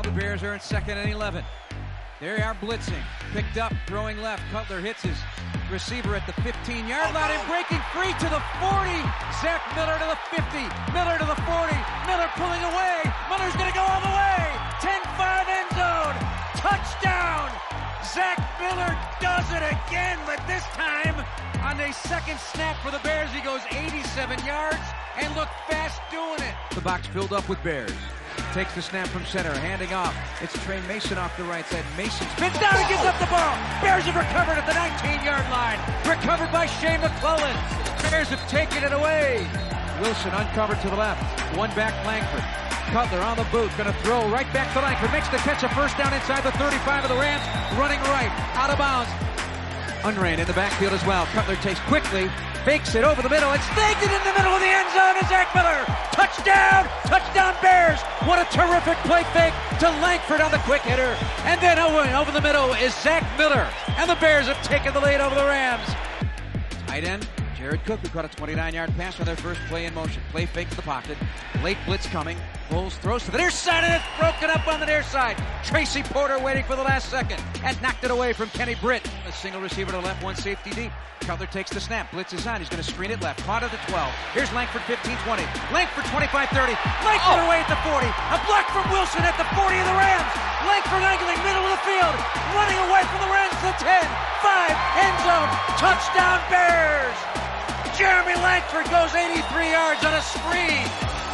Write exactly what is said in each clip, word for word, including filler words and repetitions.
the Bears are in second and eleven. They are blitzing. Picked up, throwing left. Cutler hits his receiver at the fifteen-yard line and breaking free to the forty. Zach Miller to the fifty. Miller to the forty. Miller pulling away. Miller's going to go all the way. ten five end zone. Touchdown. Zach Miller does it again, but this time on a second snap for the Bears, he goes eighty-seven yards and looked fast doing it. The box filled up with Bears. Takes the snap from center, handing off. It's Trey Mason off the right side. Mason spins down and gives up the ball. Bears have recovered at the nineteen-yard line. Recovered by Shea McClellan. Bears have taken it away. Wilson uncovered to the left. One back Langford. Cutler on the boot, going to throw right back to Langford. Makes the catch, a first down inside the thirty-five of the Rams. Running right, out of bounds. Unrain in the backfield as well. Cutler takes quickly, fakes it over the middle, and snagged it in the middle of the end zone is Zach Miller. Touchdown! Touchdown Bears! What a terrific play fake to Langford on the quick hitter. And then over the middle is Zach Miller. And the Bears have taken the lead over the Rams. Tight end, Jared Cook, who caught a twenty-nine-yard pass on their first play in motion. Play fake to the pocket. Late blitz coming. Foles throws to the near side, and it's broken up on the near side. Tracy Porter waiting for the last second and knocked it away from Kenny Britt. A single receiver to left, one safety deep. Cutler takes the snap. Blitz is on. He's going to screen it left. Caught at the twelve. Here's Langford, fifteen twenty. Langford, twenty-five thirty. Langford oh. away at the forty. A block from Wilson at the forty of the Rams. Langford angling middle of the field. Running away from the Rams to the ten. five, end zone. Touchdown Bears. Jeremy Langford goes eighty-three yards on a screen.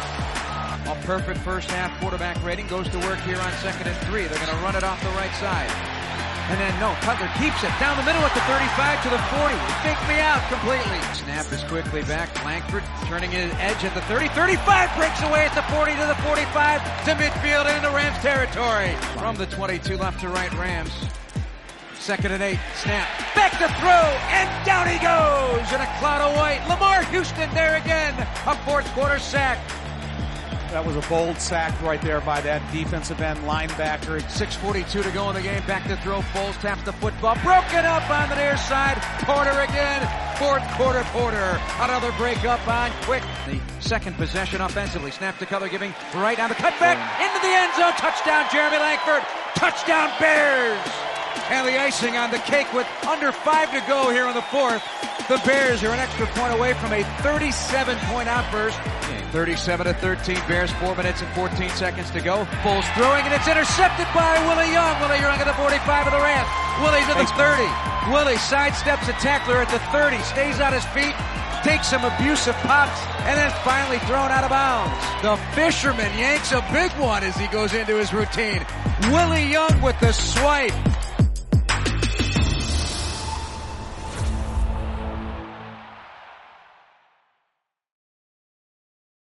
A perfect first half quarterback rating goes to work here on second and three. They're going to run it off the right side. And then, no, Cutler keeps it down the middle at the thirty-five to the forty. Faked me out completely. Snap is quickly back. Langford turning his edge at the thirty. thirty-five breaks away at the forty to the forty-five to midfield into Rams territory. From the twenty-two left to right Rams. Second and eight, snap, back to throw, and down he goes in a cloud of white. Lamar Houston there again, a fourth quarter sack. That was a bold sack right there by that defensive end linebacker. six forty-two to go in the game, back to throw, Foles taps the football, broken up on the near side, Porter again, fourth quarter Porter, another break up on Quick. The second possession offensively, snap to Cutler giving right on the cutback, into the end zone, touchdown Jeremy Langford, touchdown Bears! And the icing on the cake with under five to go here in the fourth. The Bears are an extra point away from a thirty-seven point outburst. thirty-seven to thirteen, Bears, four minutes and fourteen seconds to go. Foles throwing, and it's intercepted by Willie Young. Willie Young at the forty-five of the Rams. Willie's at the thirty. Willie sidesteps a tackler at the thirty, stays on his feet, takes some abusive pops, and then finally thrown out of bounds. The fisherman yanks a big one as he goes into his routine. Willie Young with the swipe.